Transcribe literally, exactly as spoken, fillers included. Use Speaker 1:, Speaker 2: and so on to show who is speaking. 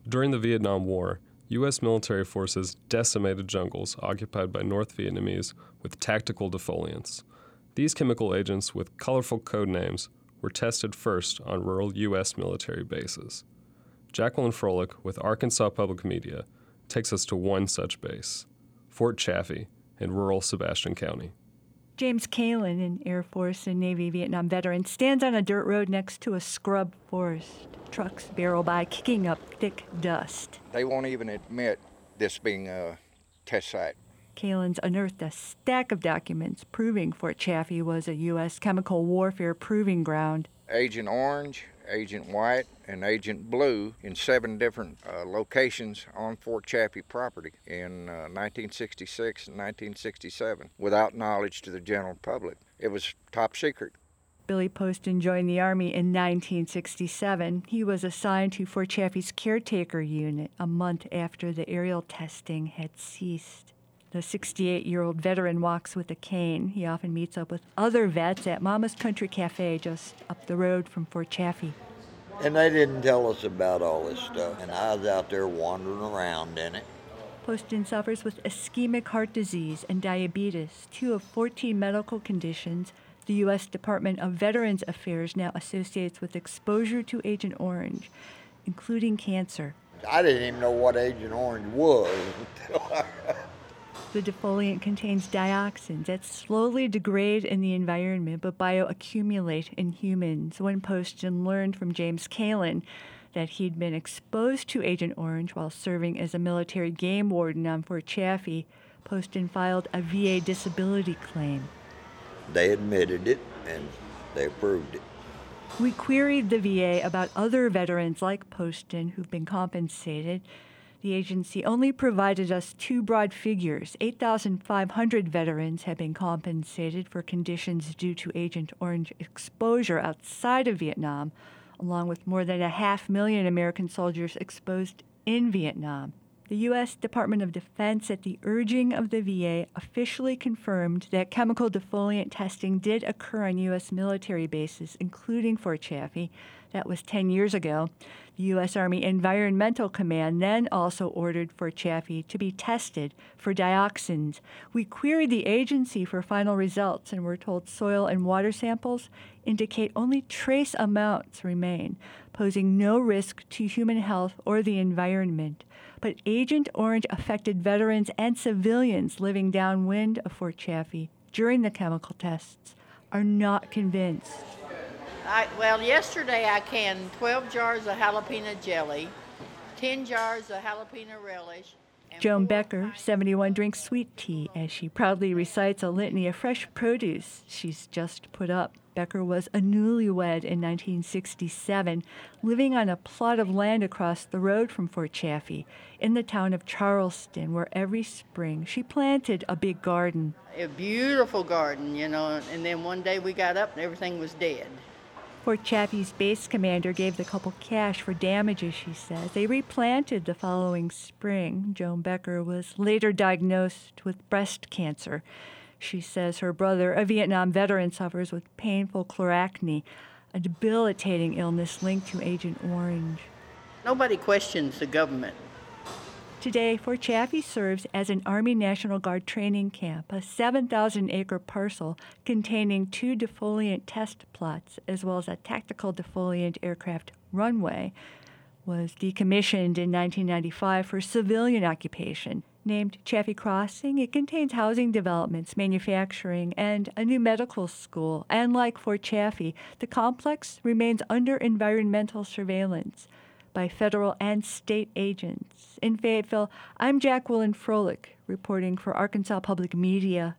Speaker 1: During the Vietnam War, U S military forces decimated jungles occupied by North Vietnamese with tactical defoliants. These chemical agents with colorful code names were tested first on rural U S military bases. Jacqueline Froelich with Arkansas Public Media takes us to one such base, Fort Chaffee in rural Sebastian County.
Speaker 2: James Kalin, an Air Force and Navy Vietnam veteran, stands on a dirt road next to a scrub forest. Trucks barrel by, kicking up thick dust.
Speaker 3: They won't even admit this being a test site.
Speaker 2: Kalin's unearthed a stack of documents proving Fort Chaffee was a U S chemical warfare proving ground.
Speaker 3: Agent Orange, Agent White, and Agent Blue in seven different uh, locations on Fort Chaffee property in uh, nineteen sixty-six and nineteen sixty-seven without knowledge to the general public. It was top secret.
Speaker 2: Billy Poston joined the Army in nineteen sixty-seven. He was assigned to Fort Chaffee's caretaker unit a month after the aerial testing had ceased. The sixty-eight-year-old veteran walks with a cane. He often meets up with other vets at Mama's Country Cafe just up the road from Fort Chaffee.
Speaker 4: And they didn't tell us about all this stuff, and I was out there wandering around in it.
Speaker 2: Poston suffers with ischemic heart disease and diabetes, two of fourteen medical conditions the U S Department of Veterans Affairs now associates with exposure to Agent Orange, including cancer.
Speaker 4: I didn't even know what Agent Orange was.
Speaker 2: The defoliant contains dioxins that slowly degrade in the environment but bioaccumulate in humans. When Poston learned from James Kalin that he'd been exposed to Agent Orange while serving as a military game warden on Fort Chaffee, Poston filed a V A disability claim.
Speaker 4: They admitted it, and they approved it.
Speaker 2: We queried the V A about other veterans like Poston who've been compensated. The agency only provided us two broad figures. eight thousand five hundred veterans have been compensated for conditions due to Agent Orange exposure outside of Vietnam, along with more than a half million American soldiers exposed in Vietnam. The U S Department of Defense, at the urging of the V A, officially confirmed that chemical defoliant testing did occur on U S military bases, including Fort Chaffee. That was ten years ago. The U S Army Environmental Command then also ordered Fort Chaffee to be tested for dioxins. We queried the agency for final results and were told soil and water samples indicate only trace amounts remain, posing no risk to human health or the environment. But Agent Orange affected veterans and civilians living downwind of Fort Chaffee during the chemical tests are not convinced.
Speaker 5: I, well, yesterday I canned twelve jars of jalapeno jelly, ten jars of jalapeno relish.
Speaker 2: Joan Becker, seventy-one, drinks sweet tea as she proudly recites a litany of fresh produce she's just put up. Becker was a newlywed in nineteen sixty-seven, living on a plot of land across the road from Fort Chaffee in the town of Charleston, where every spring she planted a big garden.
Speaker 5: A beautiful garden, you know, and then one day we got up and everything was dead.
Speaker 2: Fort Chaffee's base commander gave the couple cash for damages, she says. They replanted the following spring. Joan Becker was later diagnosed with breast cancer. She says her brother, a Vietnam veteran, suffers with painful chloracne, a debilitating illness linked to Agent Orange.
Speaker 5: Nobody questions the government.
Speaker 2: Today, Fort Chaffee serves as an Army National Guard training camp, a seven thousand acre parcel containing two defoliant test plots, as well as a tactical defoliant aircraft runway, was decommissioned in nineteen ninety-five for civilian occupation. Named Chaffee Crossing, it contains housing developments, manufacturing, and a new medical school. And like Fort Chaffee, the complex remains under environmental surveillance by federal and state agents. In Fayetteville, I'm Jacqueline Froelich, reporting for Arkansas Public Media.